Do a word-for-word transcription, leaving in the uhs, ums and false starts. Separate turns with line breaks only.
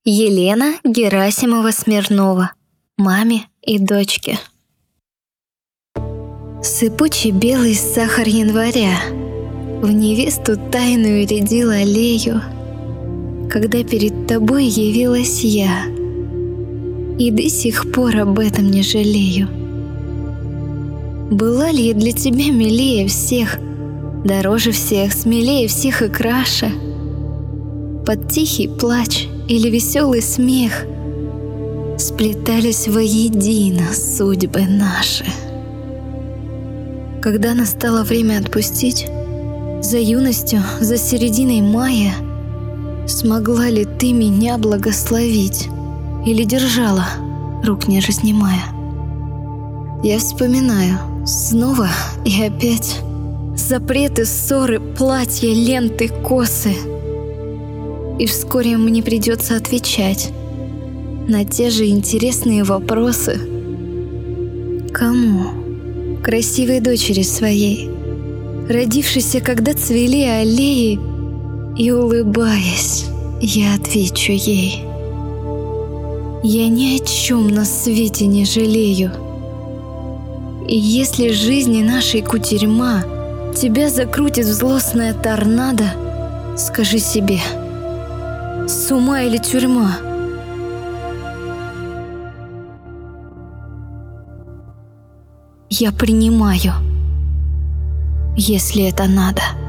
Елена Герасимова-Смирнова. Маме и дочке. Сыпучий белый сахар января в невесту тайную рядил аллею, когда перед тобой явилась я, и до сих пор об этом не жалею. Была ли я для тебя милее всех, дороже всех, смелее всех и краше? Под тихий плач или веселый смех сплетались воедино судьбы наши. Когда настало время отпустить, за юностью, за серединой мая, смогла ли ты меня благословить или держала, рук не разнимая? Я вспоминаю снова и опять запреты, ссоры, платья, ленты, косы. И вскоре мне придется отвечать на те же интересные вопросы. Кому? Красивой дочери своей, родившейся, когда цвели аллеи, и, улыбаясь, я отвечу ей: я ни о чем на свете не жалею. И если жизни нашей кутерьма тебя закрутит в злостная торнадо, скажи себе: с ума или тюрьма? Я принимаю, если это надо.